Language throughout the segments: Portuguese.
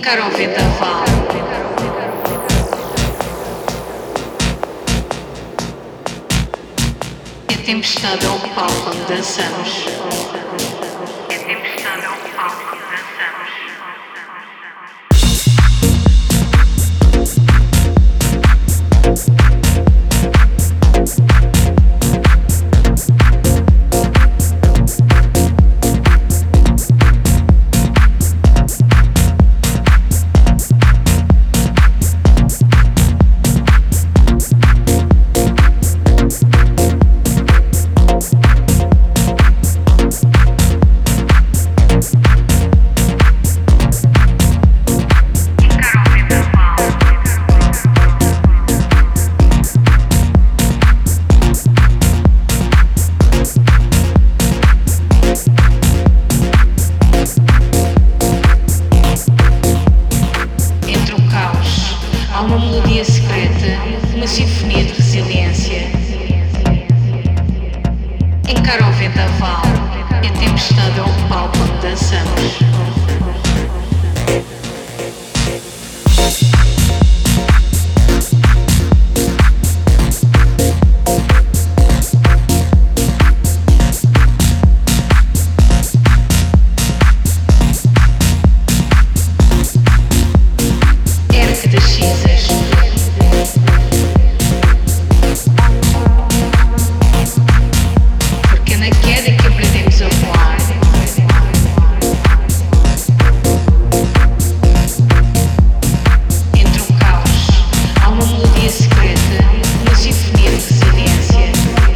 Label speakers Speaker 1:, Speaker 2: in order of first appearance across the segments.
Speaker 1: Encara o vendaval. E a tempestade é o palco onde dançamos. E a tempestade é o palco onde dançamos. Uma melodia secreta, uma sinfonia de resiliência. Encara o vendaval, e a tempestade é o palco onde dançamos. Ergue das cinzas. Porque é na queda que aprendemos a voar. Entre o caos, há uma melodia secreta, uma sinfonia de resiliência.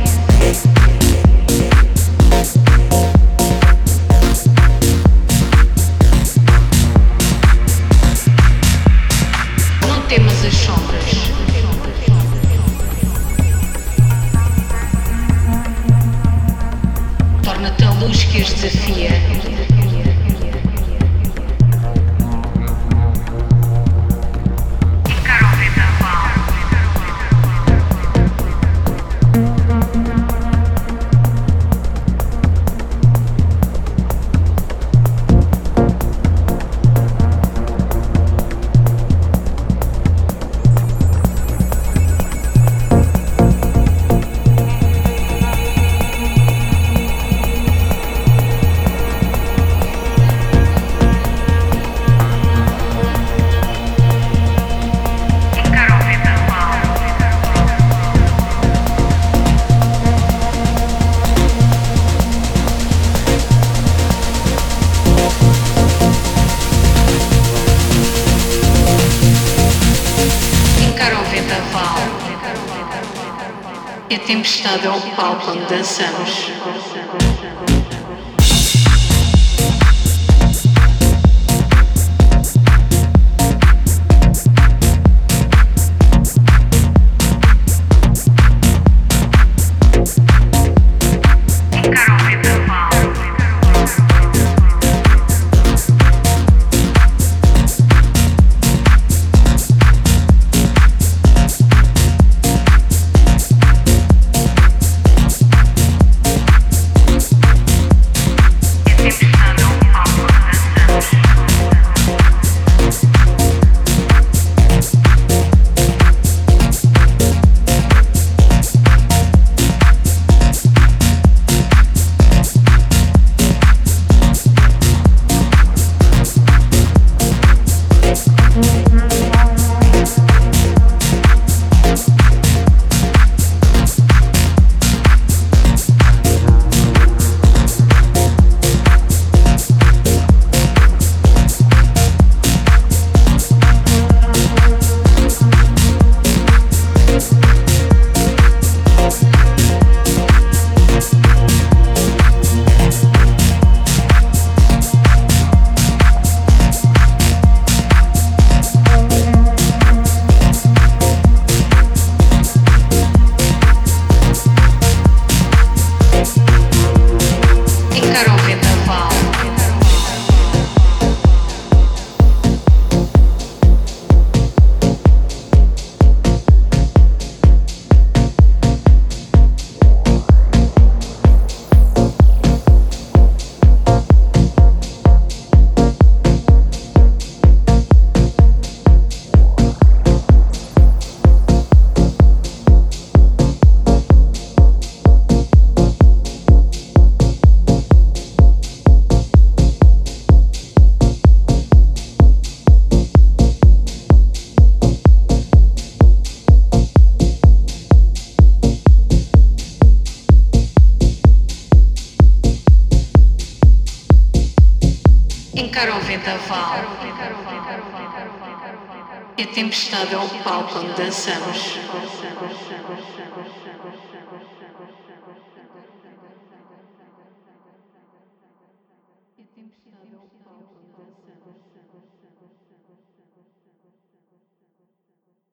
Speaker 1: Não temas as sombras. Torna-te a luz que as desafia. Encara o vendaval. Encara o vendaval. E a tempestade é o palco onde dançamos. Encara o vendaval. Encara o vendaval. E a tempestade é o palco onde dançamos.